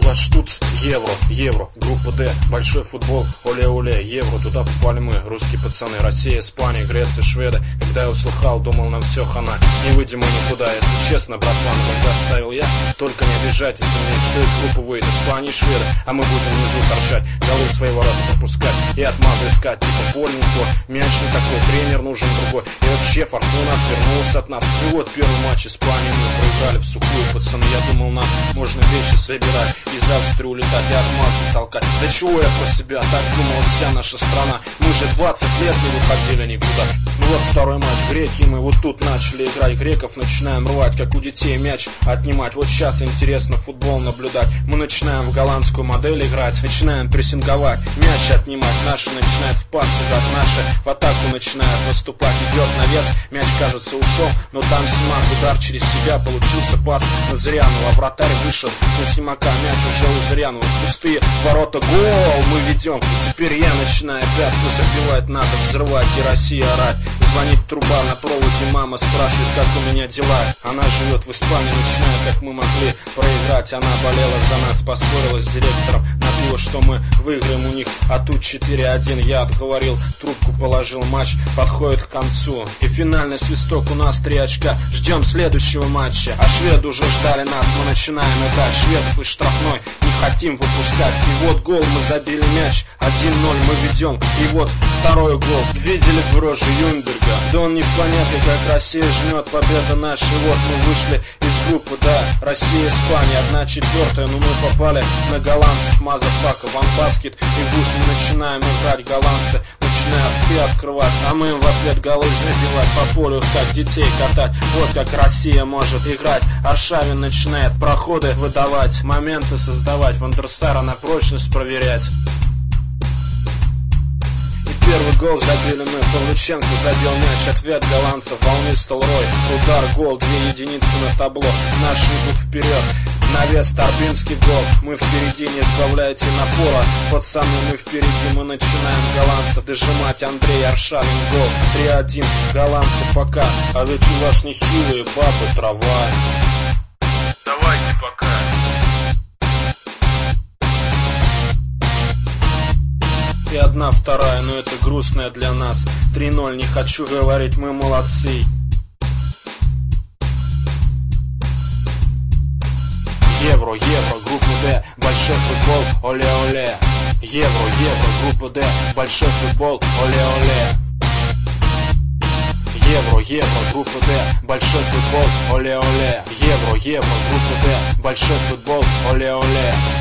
Группа Штуц, Евро, группа Д, большой футбол, оле-оле, Евро, туда попали мы, русские пацаны, Россия, Испания, Греция, Шведы. Когда я услыхал, думал, нам все хана, не выйдем мы никуда, если честно, братва, когда ставил я, только не обижайтесь на меня, что из группы выйдет Испания и Шведы, а мы будем внизу торчать, голы в свои ворота пропускать и отмазы искать, типа поле не то, мяч не такой, тренер нужен другой, и вообще фортуна отвернулась от нас. И вот первый матч Испании мы проиграли в сухую, пацаны, я думал, нам можно вещи собирать, из Австрии улетать и отмазы толкать. Да чего я про себя, так думала вся наша страна, мы же 20 лет не выходили никуда. Ну вот второй матч греки, мы вот тут начали играть, греков начинаем рвать, как у детей мяч отнимать. Вот сейчас интересно футбол наблюдать, мы начинаем в голландскую модель играть, начинаем прессинговать, мяч отнимать, наши начинают в пас играть, наши в атаку начинают выступать, идет навес, мяч кажется ушел, но там Симак, удар через себя, получился пас на Зырянова, вратарь вышел на Симака, мяч уже у Зырянова, пустые ворота, гол, мы ведем, и теперь я начинаю пятку забивать, надо взрывать и Россия орать. Звонит труба на проводе, мама спрашивает, как у меня дела. Она живет в Испании, начиная, как мы могли проиграть. Она болела за нас, поспорила с директором на пиво, что мы выиграем у них. А тут 4-1, я отговорил, трубку положил, матч подходит к концу. И финальный свисток, у нас 3 очка, ждем следующего матча. А шведы уже ждали нас, мы начинаем играть. Шведов из штрафной не хотим выпускать. И вот гол, мы забили мяч, 1-0 мы ведем. И вот второй гол, видели бы рожу Юнберга? Да он не в понятии, как Россия жмет, победа наша. И вот мы вышли из группы, да, Россия, Испания, 1/4, но мы попали на голландцев, мазафака, ванбаскет и гус. Мы начинаем играть, голландцы начинают рты открывать, а мы им в ответ голы забивать, по полю как детей катать. Вот как Россия может играть. Аршавин начинает проходы выдавать, моменты создавать, Вандерсара на прочность проверять. Первый гол забили мы, Павлюченко забил мяч, ответ голландцев, волнистый Рой, удар, гол, 2 единицы на табло, наши идут вперед, навес, Торбинский гол, мы впереди, не сбавляйте напора, пацаны, мы впереди, мы начинаем голландцев дожимать, Андрей Аршавин гол, 3-1, голландцы пока, а ведь у вас нехилые бабы, трава. Давайте пока. И 1/2, но это грустная для нас. 3-0, не хочу говорить, мы молодцы. Евро, группа Д, большой футбол, оле-оле. Евро, группа Д, большой футбол, оле-оле. Евро, группа Д, большой футбол, оле-оле. Евро, группа Д, большой футбол, оле-оле.